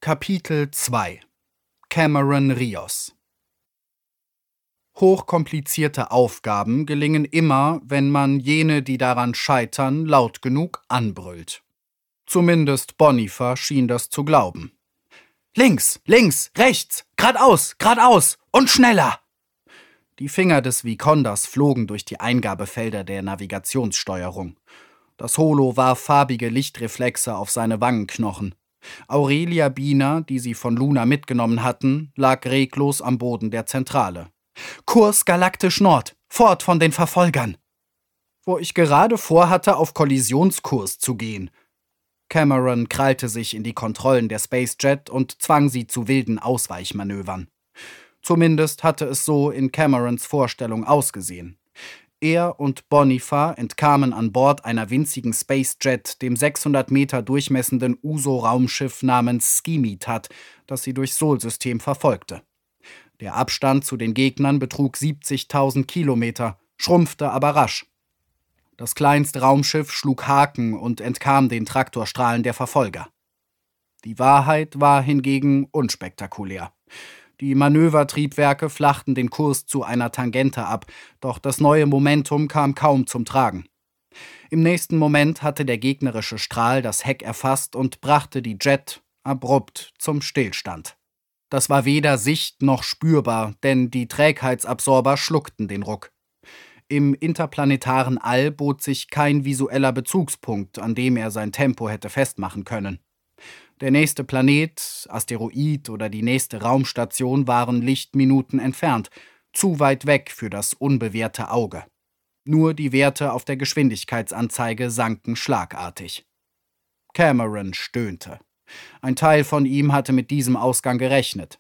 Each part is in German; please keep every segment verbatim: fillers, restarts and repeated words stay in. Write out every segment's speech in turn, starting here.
Kapitel zwei Cameron Rios Hochkomplizierte Aufgaben gelingen immer, wenn man jene, die daran scheitern, laut genug anbrüllt. Zumindest Boniface schien das zu glauben. »Links, links, rechts, geradeaus, geradeaus und schneller!« Die Finger des Viconders flogen durch die Eingabefelder der Navigationssteuerung. Das Holo warf farbige Lichtreflexe auf seine Wangenknochen. Aurelia Biener, die sie von Luna mitgenommen hatten, lag reglos am Boden der Zentrale. »Kurs galaktisch Nord, fort von den Verfolgern!« Wo ich gerade vorhatte, auf Kollisionskurs zu gehen. Cameron krallte sich in die Kontrollen der Spacejet und zwang sie zu wilden Ausweichmanövern. Zumindest hatte es so in Camerons Vorstellung ausgesehen. Er und Boniface entkamen an Bord einer winzigen Spacejet dem sechshundert Meter durchmessenden U S O-Raumschiff namens Skimitat, das sie durchs Sol-System verfolgte. Der Abstand zu den Gegnern betrug siebzigtausend Kilometer, schrumpfte aber rasch. Das kleinste Raumschiff schlug Haken und entkam den Traktorstrahlen der Verfolger. Die Wahrheit war hingegen unspektakulär. Die Manövertriebwerke flachten den Kurs zu einer Tangente ab, doch das neue Momentum kam kaum zum Tragen. Im nächsten Moment hatte der gegnerische Strahl das Heck erfasst und brachte die Jet abrupt zum Stillstand. Das war weder sicht- noch spürbar, denn die Trägheitsabsorber schluckten den Ruck. Im interplanetaren All bot sich kein visueller Bezugspunkt, an dem er sein Tempo hätte festmachen können. Der nächste Planet, Asteroid oder die nächste Raumstation waren Lichtminuten entfernt, zu weit weg für das unbewehrte Auge. Nur die Werte auf der Geschwindigkeitsanzeige sanken schlagartig. Cameron stöhnte. Ein Teil von ihm hatte mit diesem Ausgang gerechnet.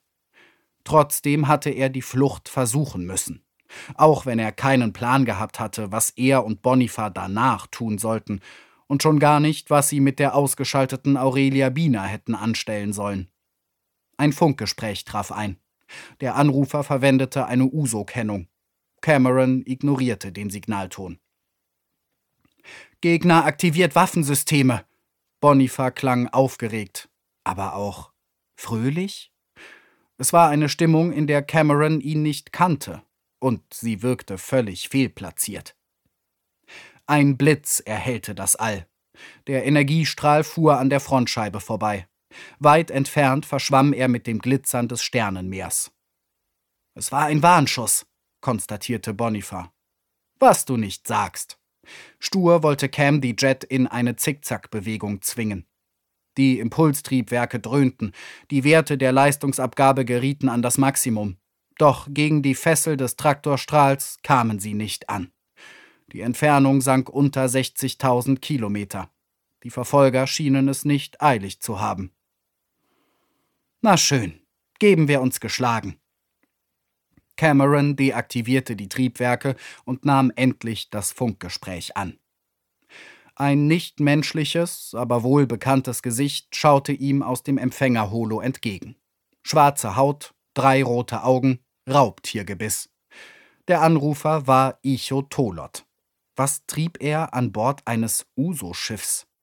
Trotzdem hatte er die Flucht versuchen müssen. Auch wenn er keinen Plan gehabt hatte, was er und Boniface danach tun sollten, und schon gar nicht, was sie mit der ausgeschalteten Aurelia Biener hätten anstellen sollen. Ein Funkgespräch traf ein. Der Anrufer verwendete eine U S O-Kennung. Cameron ignorierte den Signalton. »Gegner aktiviert Waffensysteme!« Boniface klang aufgeregt, aber auch fröhlich. Es war eine Stimmung, in der Cameron ihn nicht kannte, und sie wirkte völlig fehlplatziert. Ein Blitz erhellte das All. Der Energiestrahl fuhr an der Frontscheibe vorbei. Weit entfernt verschwamm er mit dem Glitzern des Sternenmeers. »Es war ein Warnschuss«, konstatierte Boniface. »Was du nicht sagst.« Stur wollte Cam die Jet in eine Zickzackbewegung zwingen. Die Impulstriebwerke dröhnten, die Werte der Leistungsabgabe gerieten an das Maximum. Doch gegen die Fessel des Traktorstrahls kamen sie nicht an. Die Entfernung sank unter sechzigtausend Kilometer. Die Verfolger schienen es nicht eilig zu haben. »Na schön, geben wir uns geschlagen.« Cameron deaktivierte die Triebwerke und nahm endlich das Funkgespräch an. Ein nicht menschliches, aber wohl bekanntes Gesicht schaute ihm aus dem Empfängerholo entgegen. Schwarze Haut, drei rote Augen, Raubtiergebiss. Der Anrufer war Icho Tolot. Was trieb er an Bord eines U S O-Schiffs?